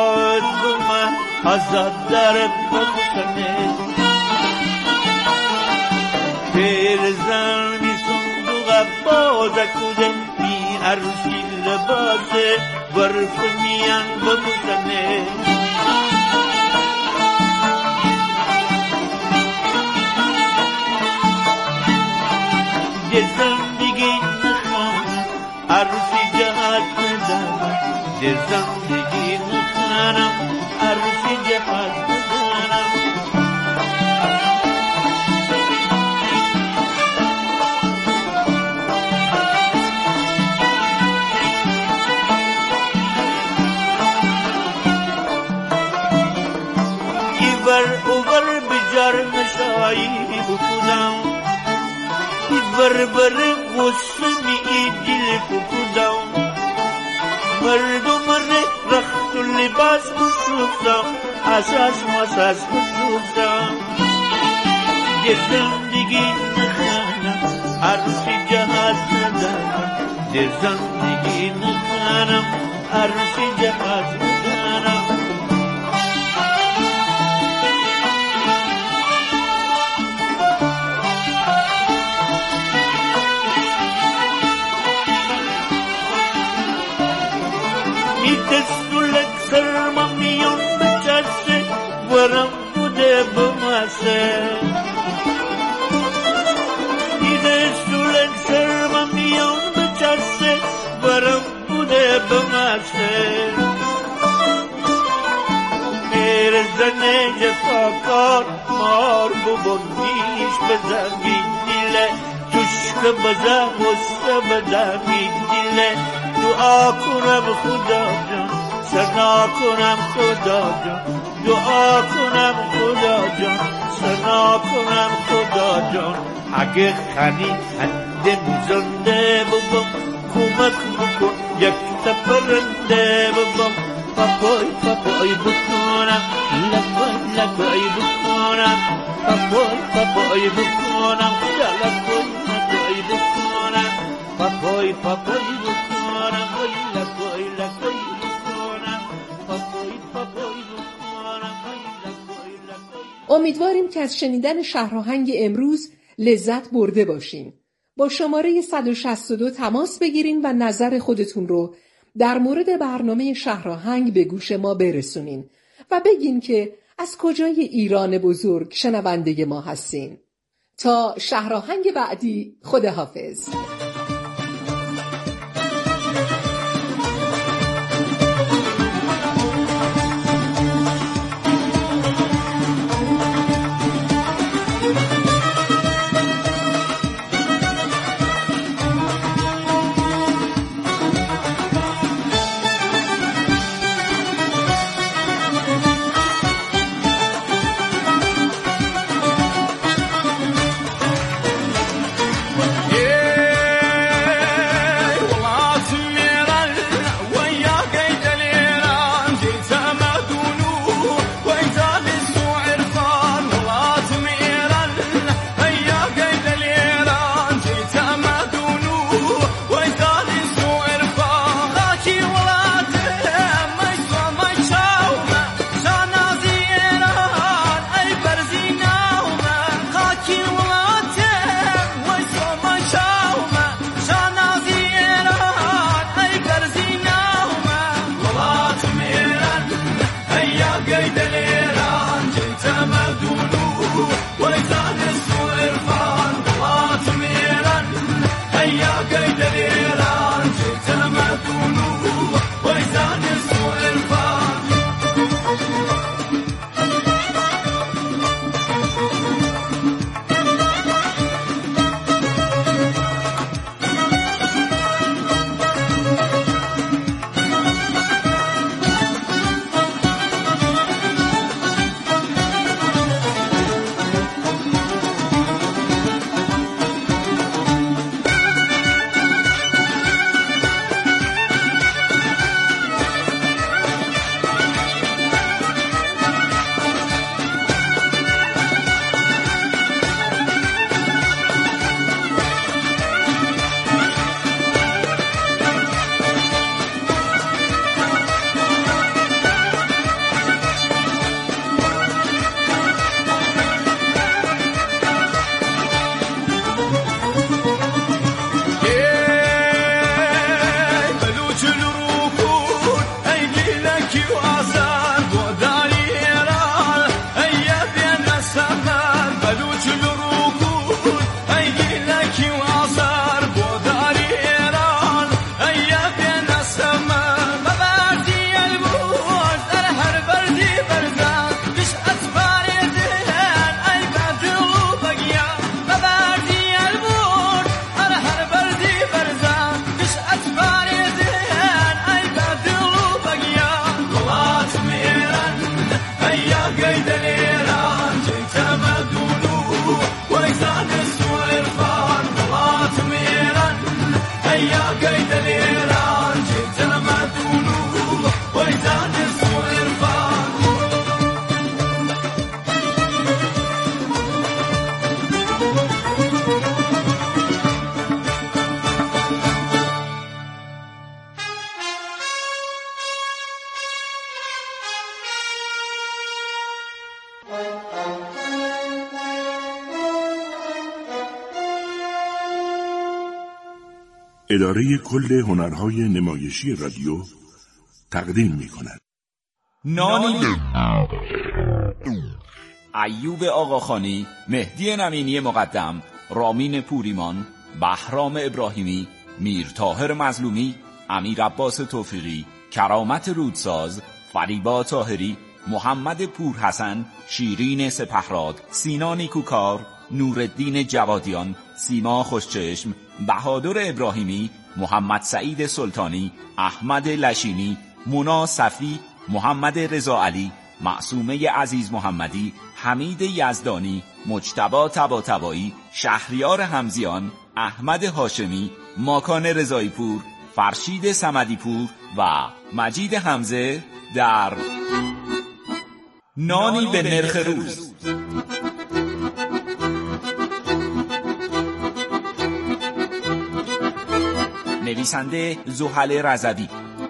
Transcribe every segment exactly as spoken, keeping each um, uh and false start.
شاد بومه آزاد در بخشنه پیرزن می صندوق بازه کده می عروسی لباسه برف میان بپوشنه یه زندگی نخوانم عروسی جهت بزنم یه زندگی نخوانم عروسی جهت بزنم ایور اوور بجار نشایی بکودم بر بر غصمی دل بکودم مردم رخت و لباس بشوفتم اساس مساس بشوفتم یه زندگی نخوانم عروسی جهت ندارم یه زندگی نخوانم عروسی جهت ندارم دستولک سرم میان بچسه ورم بوده بمسه دستولک سرم میان بچسه ورم بوده بمسه میره زنه جفاکار مار ببون میش بزمی دیله چشک بزه غصه بدمی دیله دعا کنم خدا جان سنا کنم خدا جان دعا کنم خدا جان سنا کنم خدا جان اگه خنی هنده زنده ببم کمک بکن یک تپرنده ببم پاپای پاپای بکنم لپای لپای بکنم پاپای پاپای بکنم لپای لپای بکنم پاپای پاپای بکنم امیدواریم که از شنیدن شهرآهنگ امروز لذت برده باشین. با شماره صد و شصت و دو تماس بگیرین و نظر خودتون رو در مورد برنامه شهرآهنگ به گوش ما برسونین و بگین که از کجای ایران بزرگ شنونده ما هستین. تا شهرآهنگ بعدی، خداحافظ. Yeah. اداره کل هنرهای نمایشی رادیو تقدیم می‌کند. نانی ایوب آقاخانی، مهدی نمینی مقدم، رامین پوریمان، بهرام ابراهیمی، میر طاهر مظلومی، امیر عباس توفیقی، کرامت رودساز، فریبا طاهری، محمد پورحسن، شیرین سپهراد، سینا نیکوکار، نورالدین جوادیان، سیما خوشچشم، بهادر ابراهیمی، محمد سعید سلطانی، احمد لشینی، مونا صفی، محمد رضا علی، معصومه عزیز محمدی، حمید یزدانی، مجتبی طباطبایی، شهریار حمزیان، احمد هاشمی، ماکان رضایی پور، فرشید صمدی پور و مجید حمزه در نانی به نرخ روز. نویسنده زحل رضوی،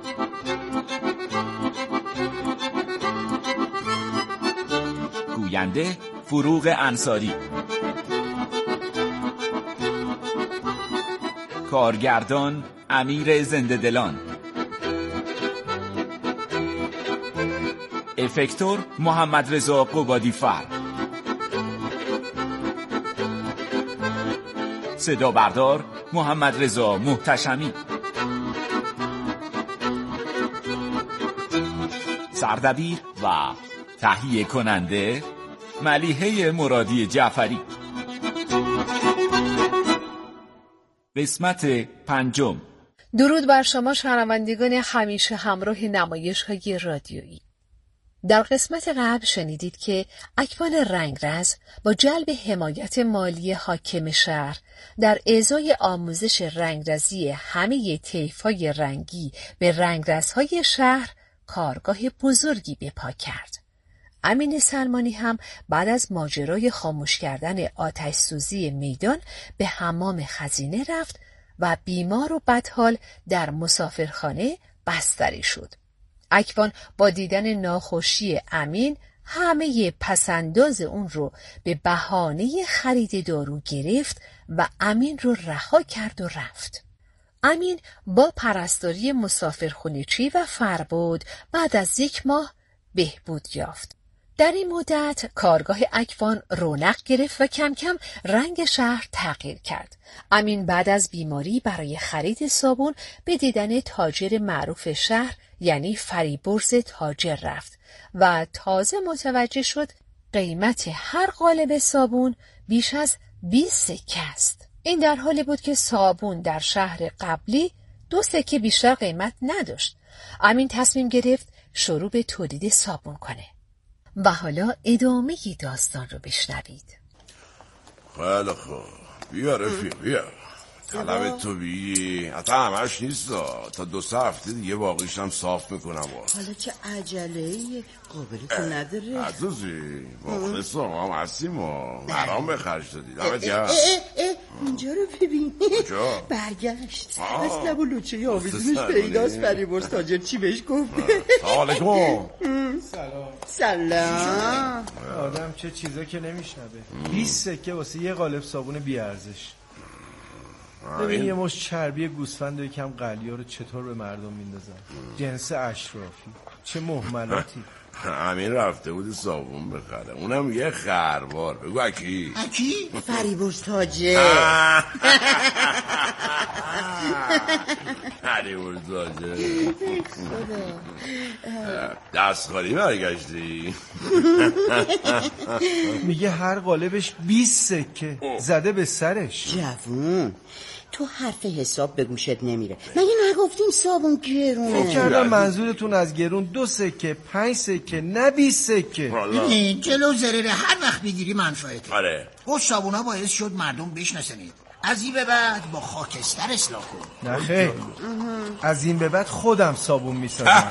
گوینده فروغ انصاری، کارگردان امیر زنده دلان، افکتور محمد رضا قبادی فر، صدا بردار محمد رضا محتشمی، سردبیر و تهیه کننده ملیحه مرادی جعفری. قسمت پنجم. درود بر شما شنوندگان همیشه همراه نمایش‌های رادیویی. در قسمت قبل شنیدید که اکوان رنگرز با جلب حمایت مالی حاکم شهر در ازای آموزش رنگرزی همه طیف‌های رنگی به رنگرزهای شهر کارگاه بزرگی به پا کرد. امین سلمانی هم بعد از ماجرای خاموش کردن آتش سوزی میدان به حمام خزینه رفت و بیمار و بدحال در مسافرخانه بستری شد. اکوان با دیدن ناخوشی امین همه پسنداز اون رو به بهانه خرید دارو گرفت و امین رو رها کرد و رفت. امین با پرستاری مسافرخانه‌چی و فربود بعد از یک ماه بهبود یافت. در این مدت کارگاه اکوان رونق گرفت و کم کم رنگ شهر تغییر کرد. امین بعد از بیماری برای خرید صابون به دیدن تاجر معروف شهر یعنی فریبرز تاجر رفت و تازه متوجه شد قیمت هر قالب صابون بیش از بیست سکه است. این در حالی بود که صابون در شهر قبلی دو سکه بیشتر قیمت نداشت. امین تصمیم گرفت شروع به تولید صابون کنه. و حالا ادامه داستان رو بشنوید. خیلی خوب، بیا رفیق بیا. طلب تو بی حتی همش نیست تا دو سه هفته دیگه باقیشم صاف میکنم. حالا چه عجله‌ای؟ قابلی که نداره. عزیزی مخلصم هم هستیم و مرام به خرج دادی. دمت گرم. اینجا رو ببین. کجا؟ برگشت از لب و لوچه آویزونش پیداست. فریبرز تاجر چی بهش گفت؟ سلام علیکم. سلام. سلام. آدم چه چیزا که نمیشنبه. بیست سکه واسه یه قالب صابون بی ارزش. ببین یه مش چربی گوسفند و یکم قلیه رو چطور به مردم میندازن. جنس اشرافی. چه مهملاتی. امین رفته بود صابون بخره، اونم یه خروار. بگو اکی اکی؟ فریبرز تاجر. فریبرز تاجر دست خالی برگشتی. میگه هر قالبش بیست سکه زده به سرش. جوون تو حرف حساب به گوشت نمیره. مگه نگفتیم صابون گرونه؟ فکر کردم منظورتون از گرون دو سکه، پنج سکه، نه بیست سکه. ببین جلو ضرر هر وقت بگیری منفعته. آره. خود صابونا باعث شد مردم بشناسنید. از این به بعد با خاکستر اصلاح کن. نه خیر، از این به بعد خودم صابون میسازم.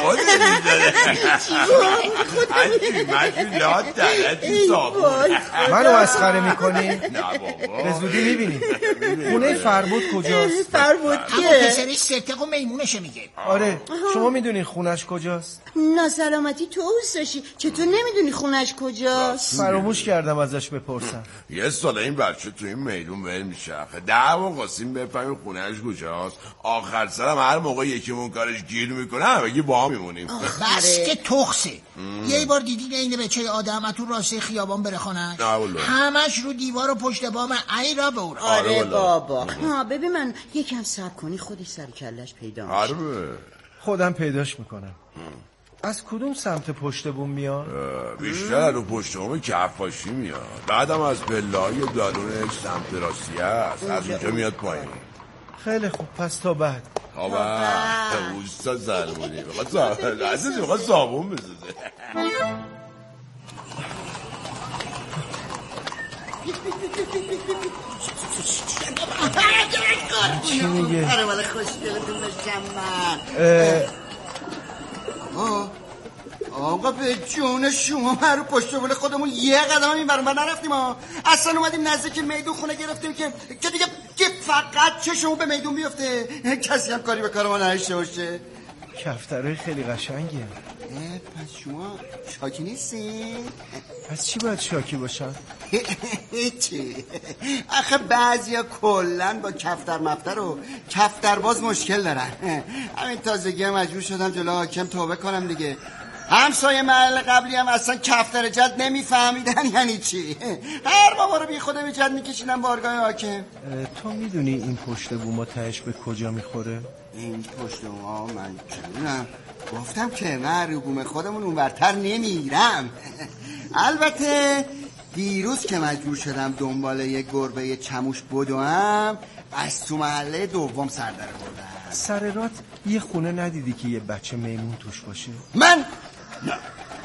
منو مسخره میکنی؟ نه بابا، به زودی میبینی. خونه فربود کجاست؟ فربود اما که؟ پسرش ستق و میمونشه میگه. آره، شما میدونی خونش کجاست؟ ناسلامتی تو اوستاشی، چطور نمیدونی خونش کجاست؟ فراموش کردم ازش بپرسم. یه سال این بچه تو این میدون ول میشه. ده و قاسم بفهمیم خونهش کجاست. آخر سرم هر موقع یکیمون کارش گیر میکنه همگی با هم میمونیم. بس که تخصه. یه بار دیدین این بچه آدم تو راسته خیابان بره خونش؟ همش رو دیوار و پشت بام ای را بورا. آره بابا. ها ببین من یکم صبر کنی خودی سر کلش پیدا میشه. آره خودم پیداش میکنم. از کدوم سمت پشت بوم میاد؟ بیشتر رو پشت بوم کفاشی میاد. بعدم از پله‌های دالونش سمت راستی است. از اونجا میاد پایین. خیلی خوب، پس تا بعد. تا بعد اوستا زرمونی بخواد عزیزی بخواد صابون بزنه. چی میگه؟ آره والا خوشگلتون باشم من. آقا به جون شما من رو پشت بوله خودمون یه قدم هم این برون بر نرفتیم ها. اصلا اومدیم نزدیک میدون خونه گرفتیم که که دیگه که فقط چشمون به میدون بیفته، کسی هم کاری به کار ما نهشته باشه. کفتره خیلی قشنگیه. پس شما شاکی نیستی؟ پس چی باید شاکی باشن؟ هیچی. آخه بعضی ها کلن با کفتر مفتر و کفترباز مشکل دارن. همین تازگی هم مجبور شدم جلو حاکم توبه کنم دیگه. همسایه محل قبلی هم اصلا کفتر جد نمیفهمیدن یعنی چی. هر بابا رو بی خوده به جد میکشیدن بارگاه حاکم. تو میدونی این پشت بوما تهش به کجا میخوره؟ این پشت بوما من چونم گفتم که من رو بوم خودمون اونورتر نمیرم. البته دیروز که مجبور شدم دنبال یک گربه چموش بدوم از تو محله دوم سر در بردم. سر رات یه خونه ندیدی که یه بچه میمون توش باشه؟ من نه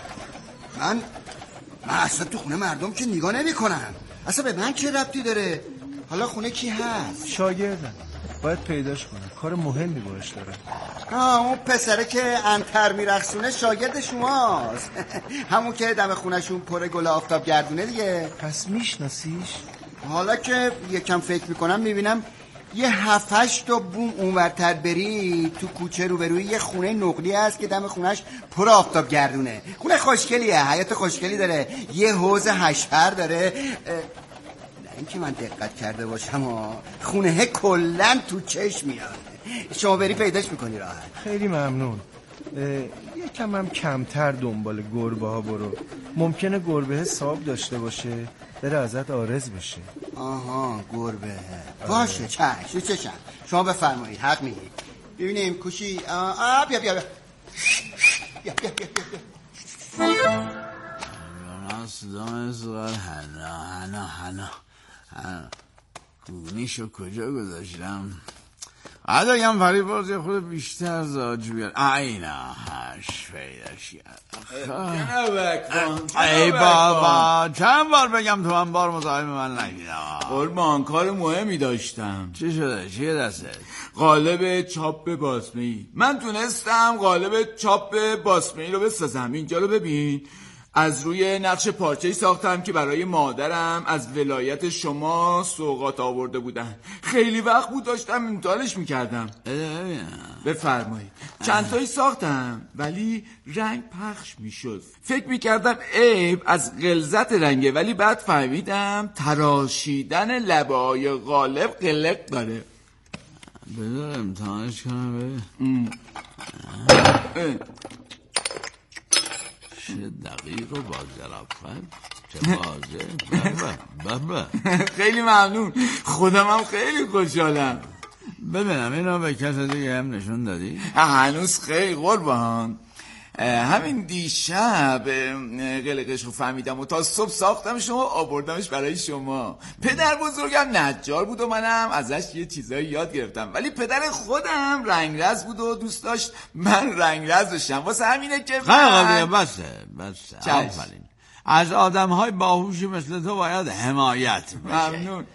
من من اصلا تو خونه مردم که نگاه نمی کنم. اصلا به من چه ربطی داره؟ حالا خونه کی هست؟ شاگردم، باید پیداش کنم، کار مهمی باش داره. آه اون پسره که انتر میرخصونه شاگرد شماست. همون که دم خونشون پر گل آفتاب گردونه دیگه. پس میشناسیش؟ حالا که یکم فکر میکنم میبینم یه هفتش تا بوم اونورتر بری تو کوچه روبروی یه خونه نقلی هست که دم خونش پر آفتاب گردونه. خونه خوشگلیه، حیات خوشگلی داره، یه حوض حشر داره. نه اینکه من دقت کرده باشم ها، خونه کلن تو چشم میاد. شما بری پیداش میکنی راحت. خیلی ممنون. یکم هم کمتر دنبال گربه ها برو. ممکنه گربه حساب داشته باشه بره ازت عارض بشه. آها گربه باشه. چشم چشم شما بفرمایید، حق میگید. ببینیم کوشی. آه, آه بیا بیا بیا بیا بیا بیا بیا صدام زغال هنا هنا هنا هنا گونیشو کجا گذاشتم؟ عدایم فریب باز یه خود بیشتر زاج بیاد. اینا هش پیداش ای بابا چند بار بگم تو من بار مزاحم من نگیدم. قربان کار مهمی داشتم. چی شده؟ چیه دسته؟ قالب چاپ باسمه‌ای. من تونستم قالب چاپ باسمه‌ای رو بسازم. اینجا رو ببین، از روی نقش پارچه‌ای ساختم که برای مادرم از ولایت شما سوغات آورده بودن. خیلی وقت بود داشتم امتحانش میکردم. بفرمایید. چند تایی ساختم ولی رنگ پخش میشد. فکر میکردم عیب از غلظت رنگه، ولی بعد فهمیدم تراشیدن لبه های قالب قلق داره. بذار امتحانش کنم ببین. چه دقیق و با ظرافت، چه واضح. بابا خیلی ممنون، خودم هم خیلی خوشحالم. ببینم اینو به کس دیگه هم نشون دادی؟ هنوز خیلی قربان. همین دیشب قلقش رو فهمیدم و تا صبح ساختمش و آوردمش برای شما. پدر بزرگم نجار بود و منم ازش یه چیزایی یاد گرفتم، ولی پدر خودم رنگرز بود و دوست داشت من رنگرز بشم، واسه همینه که من... بسه بسه آفرین. از آدم های باهوشی مثل تو باید حمایت بشه. ممنون.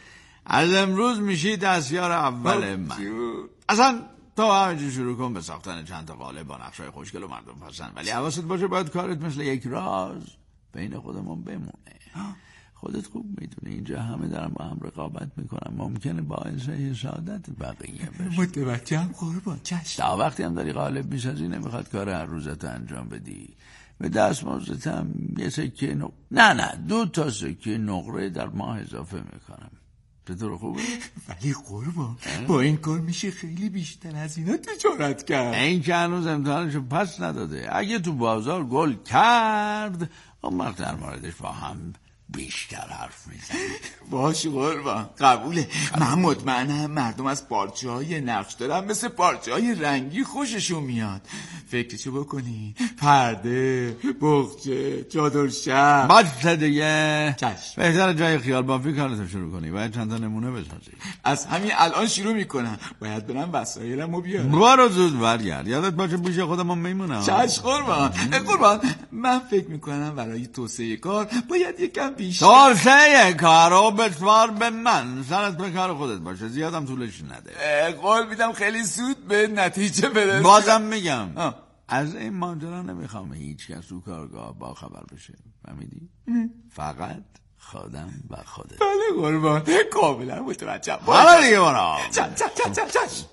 از امروز میشی دستیار اول من. اصلا تو همینجور شروع کن به ساختن چند تا قالب با نقشای خوشگل و مردم پسند، ولی حواست باشه باید کارت مثل یک راز بین خودمون بمونه. خودت خوب میدونی اینجا همه دارن با هم رقابت میکنن، ممکنه باعث حسادت بقیه بشه. متوجهم قربان، چشم. تا وقتی هم داری قالب میسازی نمیخواد کار هر روزت انجام بدی. به دستمزدت هم یه سکه نق... نه نه دو تا سکه نقره در ماه اضافه میکنم. چطور خوبه؟ ولی قربان با این کار میشه خیلی بیشتر از اینا تجارت کرد. این که هنوز امتحانشو پس نداده. اگه تو بازار گل کرد اون وقت در موردش با هم بیشتر حرف میزنی. باشه قربان، قبوله. من مطمئنم مردم از پارچه های نقش دارن مثل پارچه های رنگی خوششون میاد. فکرشو بکنی پرده، بغچه، چادر شب. باشه دیگه. چشم. بهتره جای خیال بافی کارتو شروع کنی. باید چند تا نمونه بسازی. از همین الان شروع میکنم. باید برم وسایلمو بیارم. برو زود برگرد. یادت باشه پیش خودمون میمونم. چشم قربان. قربان من فکر میکنم برای توسعه کار باید یکم توسعه کارو بسوار به من. سرت به کار خودت باشه، زیادم طولش نده. قول میدم خیلی زود به نتیجه برسه. بازم میگم آه. از این ماجرا نمیخوام هیچ کس تو کارگاه با خبر بشه، فهمیدی؟ فقط خودم و خودت. بله قربان، کاملا متوجهم. حالا دیگه برو. چش چش چش چش.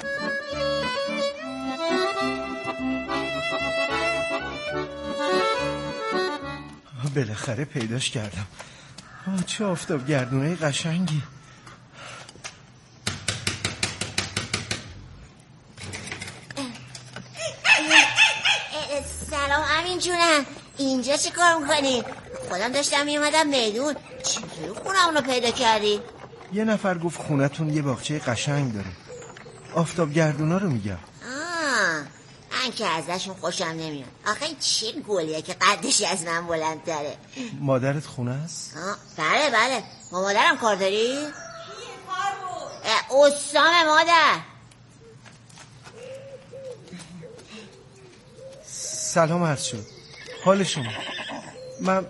بالاخره پیداش کردم. آه چه آفتاب گردونه قشنگی. سلام امین جونم، اینجا چی کار میکنی؟ خودم داشتم میومدم میدون. چجوری خونمونو پیدا کردی؟ یه نفر گفت خونتون یه باغچه قشنگ داره. آفتاب گردونا رو میگم. آه من که ازشون خوشم نمیاد. آخه این چه گلیه که قدش از من بلندتره. مادرت خونه است؟ بله بله. با مادرم کار داری؟ اسام مادر. سلام عرض شد. حال شما؟ من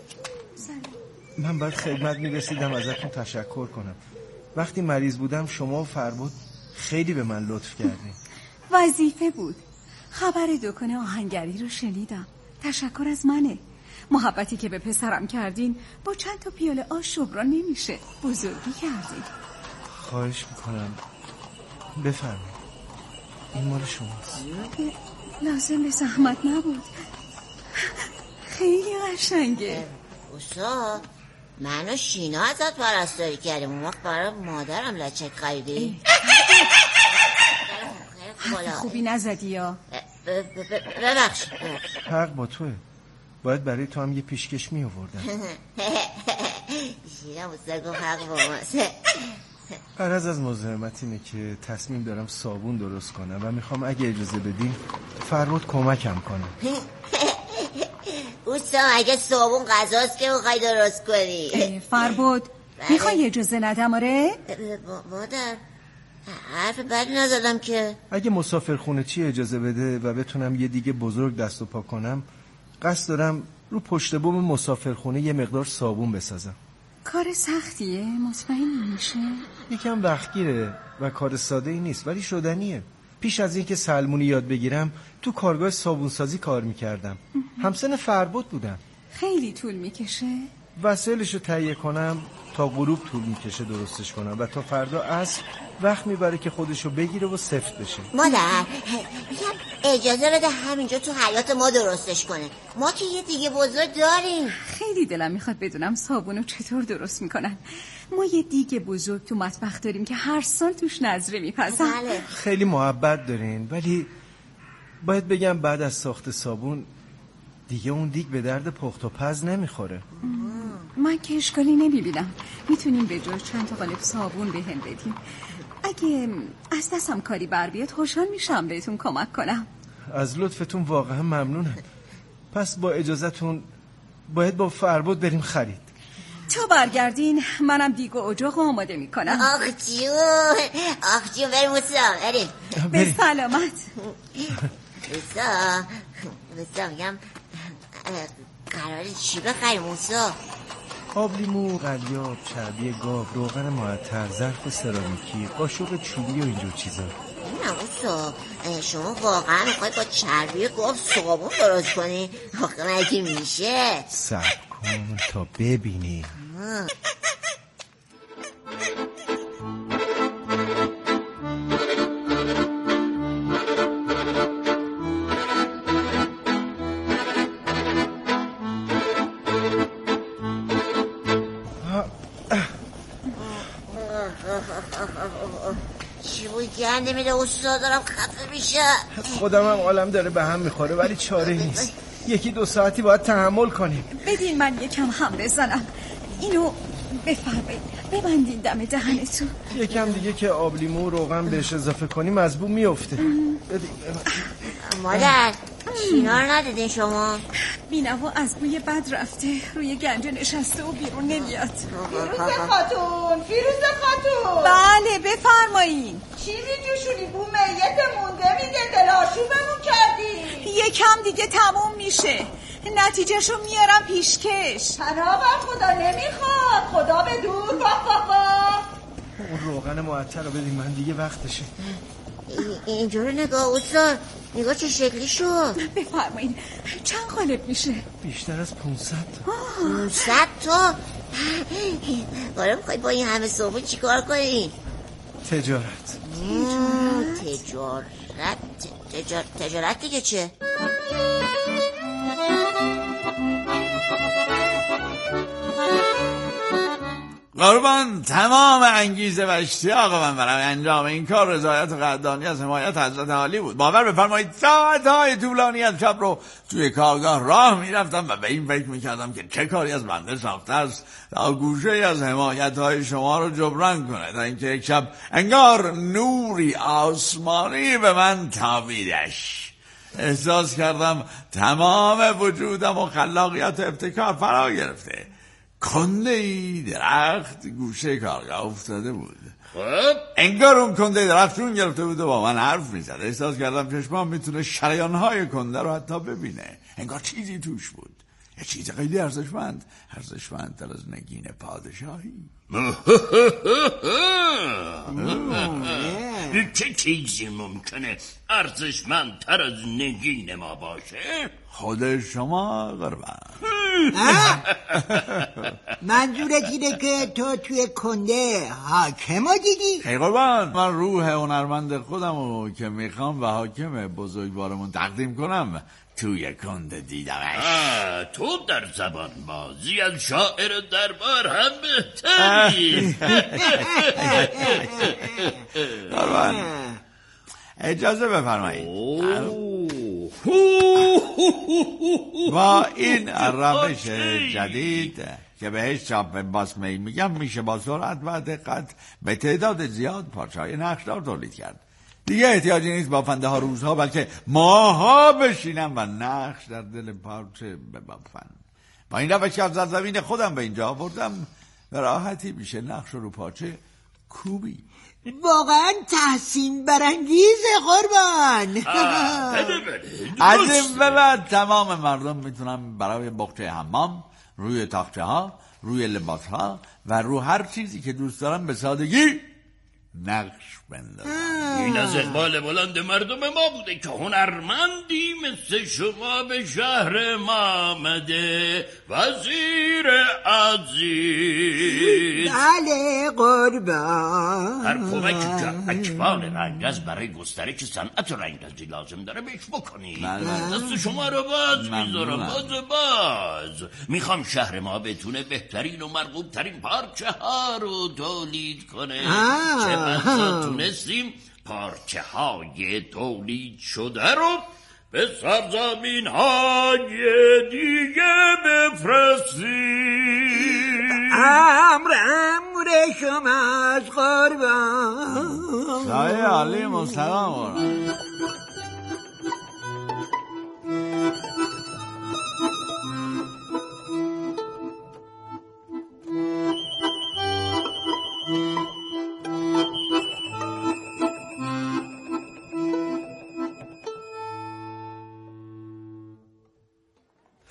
من باید خدمت میرسیدم ازتون تشکر کنم. وقتی مریض بودم شما و فربود خیلی به من لطف کردین. وظیفه بود. خبر دکان آهنگری رو شنیدم. تشکر از منه. محبتی که به پسرم کردین با چند تا پیاله آش جبران نمیشه. بزرگی کردین. خواهش میکنم بفرمایید. این مال شماست. لازم به زحمت نبود. خیلی قشنگه. اوسا من و شینا ازت پرستاری کردیم. اون وقت برای مادرم لچک خریدی. خوبی نزدی یا ببخش. حق با توه. باید برای تو هم یه پیشکش می آوردم. شینا مستقیم حق با ماست. غرض از مزاحمت اینه که تصمیم دارم صابون درست کنم و میخوام اگه اجازه بدین فرمود کمکم کنم. اوستا اگه صابون غذاست که میخوای درست کنی. فربود میخوای اجازه ندم؟ آره مادر حرف بدی نزدم که. اگه مسافرخونه چی اجازه بده و بتونم یه دیگه بزرگ دست و پا کنم، قصد دارم رو پشت بوم مسافرخونه یه مقدار صابون بسازم. کار سختیه؟ مطمئن میشه؟ یکم وقتگیره و کار ساده ای نیست ولی شدنیه. پیش از این که سلمونی یاد بگیرم تو کارگاه صابونسازی کار میکردم. همسن فربود بودم. خیلی طول میکشه؟ وسایلشو تهیه کنم تا غروب طول میکشه درستش کنم و تا فردا عصر وقت میبره که خودشو بگیره و سفت بشه. مادر میگم اجازه بده همینجا تو حیات ما درستش کنه. ما که یه دیگه بزرگ داریم. خیلی دلم میخواد بدونم صابونو چطور درست میکنن. ما یه دیگه بزرگ تو مطبخ داریم که هر سال توش نظره میپزن. بله. خیلی محبت دارین ولی باید بگم بعد از ساخت صابون دیگه اون دیگ به درد پخت و پز نمیخوره. من که اشکالی نمیبینم. میتونیم به جای چند تا قالب صابون بهم بدیم. اگه از دستم کاری بر بیاد خوشحال میشم بهتون کمک کنم. از لطفتون واقعا ممنونم. پس با اجازهتون باید با فربود بریم خرید. تا برگردین منم دیگ و اجاق آماده میکنم. آخ جون آخ جون بریم موسا بریم. به سلامت. موسا موسا میگم قراره چی بخریم موسا؟ آب لیمو، قلیاب، چربی گاو، روغن معطر، ظرف سرامیکی، قاشق چوبی و اینجور چیزا. نه اوستا، شما واقعا میخوای با چربی گاو صابون درست کنی؟ آخه مگه میشه؟ صبر کن تا ببینی. چی بود گنده میده اوستا، دارم خفه میشه. خودم هم حالم داره به هم میخوره ولی چاره نیست. یکی دو ساعتی باید تحمل کنیم. بدین من یکم هم بزنم. اینو بفرمایید ببندین دم دهنتون. یکم دیگه که آب لیمو و روغن بهش اضافه کنیم از بو میفته. بدین. مادر چینار ندیدین شما؟ بینوا از بوی بد رفته، روی گنجه نشسته و بیرون نمیاد. فیروز خاتون، فیروز خاتون. بله بفرمایین. چی میجوشونی؟ بو میت مونده میگه دلاشوبمون کردی. یکم دیگه تموم میشه، نتیجهشو میارم پیشکش. پناه بر خدا نمیخواد، خدا به دور. اون روغن معطر رو بدین من، دیگه وقتشه. اینجور نگاه استاد، نگاه چه شکلی شد. بفرمایید چند قالب میشه؟ بیشتر از پونصد تا. پونصد تا؟ حالا میخوایی با این همه صابون چی کار کنی؟ تجارت. تجارت تجارت تجارت دیگه چه؟ قربان تمام انگیزه و اشتیاق من برای انجام این کار رضایت و قدردانی از حمایت حضرت عالی بود. باور بفرمایید ساعتهای طولانی از شب رو توی کارگاه راه میرفتم و به این فکر میکردم که چه کاری از بنده ساخته است تا گوشه از حمایت های شما رو جبران کنه، تا اینکه یک شب انگار نوری آسمانی به من تابیدش. احساس کردم تمام وجودم و خلاقیت و ابتکار فرا گرفته. کنده ای درخت گوشه کارگاه افتاده بود. خب انگار اون کنده درخت جون گرفته بود و با من حرف میزد. احساس کردم چشمام میتونه شریانهای کنده رو حتی ببینه. انگار چیزی توش بود، یه چیز خیلی ارزشمند، ارزشمندتر از نگین پادشاهی. چه چیزی ممکنه ارزشمندتر از نگین ما باشه؟ خود شما قربان. منظورت اینه که تو توی کنده حاکمو دیدی؟ خیلی قربان، من روح هنرمند خودمو که میخوام و حاکم بزرگوارمون تقدیم کنم توی کنده دیدمش. تو در زبان بازی از شاعر دربار هم بهتری. قربان اجازه بفرمایید با این روش جدید که بهش چاپ باسمه‌ای میگم میشه با سرعت و دقت به تعداد زیاد پارچه‌های نقشدار تولید کرد. دیگه احتیاجی نیست بافنده ها روزها بلکه ماها بشینم و نقش در دل پارچه ببافن. با این روش که از زمین خودم به اینجا آوردم به راحتی میشه نقش رو پارچه کوبی. واقعا تحسین برانگیزه قربان. از این به بعد تمام مردم میتونم برای بخچه حمام، روی تاقچه ها، روی لباس ها و رو هر چیزی که دوست دارم به سادگی نقش بندازم. این از اقبال بلند مردم ما بوده که هنرمندی مثل شما به شهر ما آمده. وزیر عزیز. بله قربان. هر کمکی که اکبال رنگز برای گسترش صنعت رنگزی لازم داره بهش بکنی. دست شما رو باز میذارم، باز باز. میخوام شهر ما بتونه بهترین و مرغوب ترین پارچه ها رو تولید کنه. چه بسا تونستیم پارچه های تولید شده رو به سرزمین های دیگه بفرستیم. امر امر شما از قربان. سایه علی مستقام.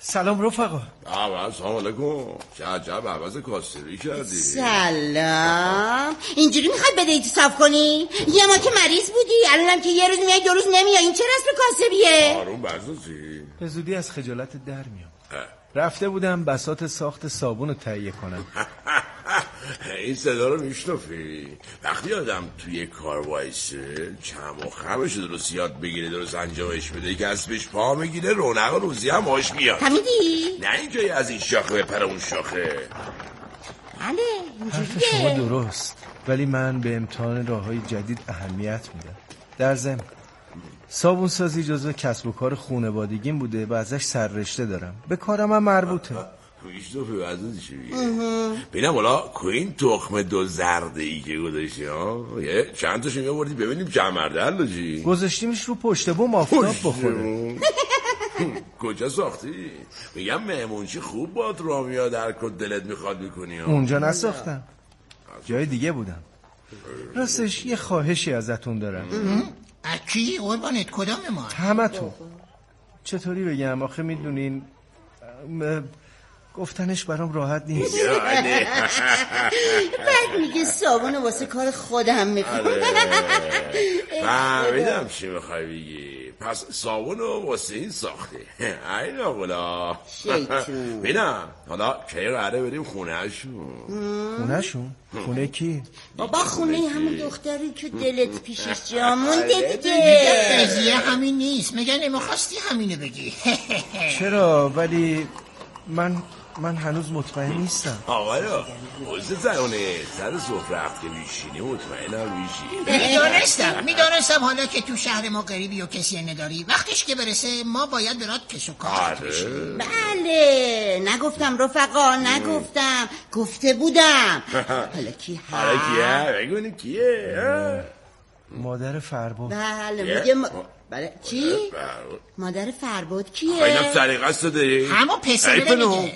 سلام رفقا. آه سلام علیکم. چه عجب عوض کاسری کردی. سلام. اینجوری میخوای بدهیتو صاف کنی؟ یه ما که مریض بودی، الانم که یه روز میای دو روز نمیای، این چه رسم کاسبیه؟ آروم برزوزی. به زودی از خجالت در میام. رفته بودم بساط ساخت صابون رو تهیه کنم. این صدا رو میشنفی؟ وقتی آدم توی کار وایسه چم و خمش درست یاد بگیره، درست انجامش بده، که اسبش پا میگیره، رونق و روزی هم هاش میاد. فهمیدی؟ نه اینکه از این شاخه بپره اون شاخه. بله حرف شما درست، ولی من به امتحان راههای جدید اهمیت میدم. در ضمن صابون سازی جزو کسب و کار خانوادگیم بوده و ازش سررشته دارم. به کارم هم مربوطه. میشنفی وزنی چی بیه؟ بینم حالا کوین تخم دو زرده ای که گذاشتی ها، یه چند تاشو میابردی ببینیم چند مرده حلاجی. گذاشتیمش رو پشت بوم آفتاب بخوره. کجا ساختی؟ میگم مهمونچی خوب باد را میاد، هر کد دلت میخواد میکنی. اونجا نساختم، جای دیگه بودم. راستش یه خواهشی ازتون دارم. اکی قربانت کدام ما؟ همه تو. چطوری بگم آخه میدونین گفتنش برام راحت نیست. بعد میگه صابون واسه کار خودم میکنم. فهمیدم چی میخوای بگی. پس صابون واسه این ساخته. این آقلا شیطون. بینم حالا که قراره بریم خونه شون. خونه شون؟ خونه کی؟ بابا خونه همون دختری که دلت پیشش جا مونده دیگه. قضیه همین نیست. مگه نمیخواستی همینه بگی؟ چرا؟ ولی من من هنوز مطمئن نیستم. آقایا موزه زنونه سر سفره هفته میشینی مطمئنم میشی. میدانستم میدانستم حالا که تو شهر ما غریبی و کسی نداری، وقتش که برسه ما باید برات کس و کار بشیم. بله نگفتم رفقا، نگفتم، گفته بودم. حالا کی هست؟ حالا کیه؟ بگونی کیه؟ مادر فرباد. بله میگه ما... بله چی؟ مادر فرباد کیه؟ اینم طریقه است داری؟ همون پسره میگه.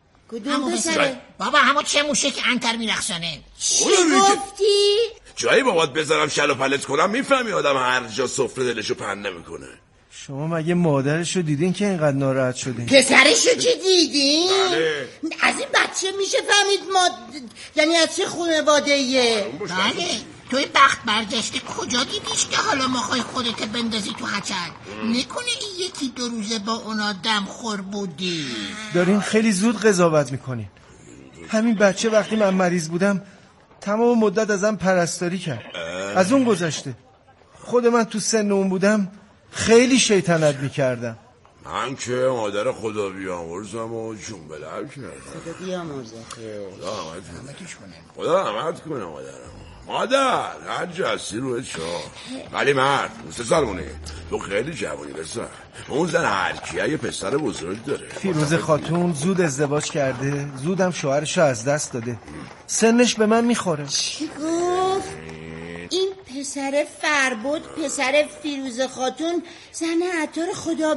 کدوم پسره؟ بابا همون چه موشه که انتر میرخصانه. چی گفتی؟ جایی بابات بذارم شل و پلت کنم میفهمی آدم هر جا سفره دلشو پهن نمیکنه. شما مگه مادرشو دیدین که اینقدر ناراحت شدین؟ پسرشو که دیدین؟ بله. از این بچه میشه فهمید ما یعنی از چه خانواده ایه؟ بله توی بخت برگشته کجا دیدیش که حالا مخوای خودت بندازی تو حچل؟ نکنه این یکی دو روزه با اونا دم خور بودی؟ دارین خیلی زود قضاوت میکنین. همین بچه وقتی من مریض بودم تمام مدت ازم پرستاری کرد. از اون گذشته خود من تو سن اون بودم خیلی شیطنت میکردم. من که مادر خدا بیامرزم و جون بلر کردم. خدا بیامرزه. خدا رحمتش کنه. خدا رحمت کنه مادرم. مادر هر جستی روی چاه. ولی مرد سه سالمونه تو خیلی جوانی بسر. اون زن هرکیه یه پسر بزرگ داره. فیروز خاتون زود ازدواج کرده، زودم شوهرشو از دست داده. سنش به من میخوره. چی گفت؟ این پسر فربود پسر فیروز خاتون زن عطار خدا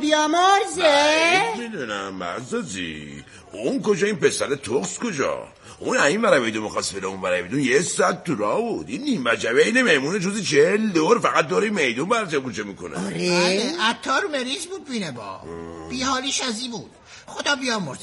بیامرزه؟ میدونم مرزازی. اون کجا این پسر تخص کجا؟ اون این برای میدون میخواست بره اون برای میدون یه ساعت تو راه بود. این نیم بجبه این میمونه جوزی چهل دور فقط دوری میدون برچه کوچه میکنه. آره عطار مریض بود بینه با بیحالیش ازی بود. خدا بیامرزه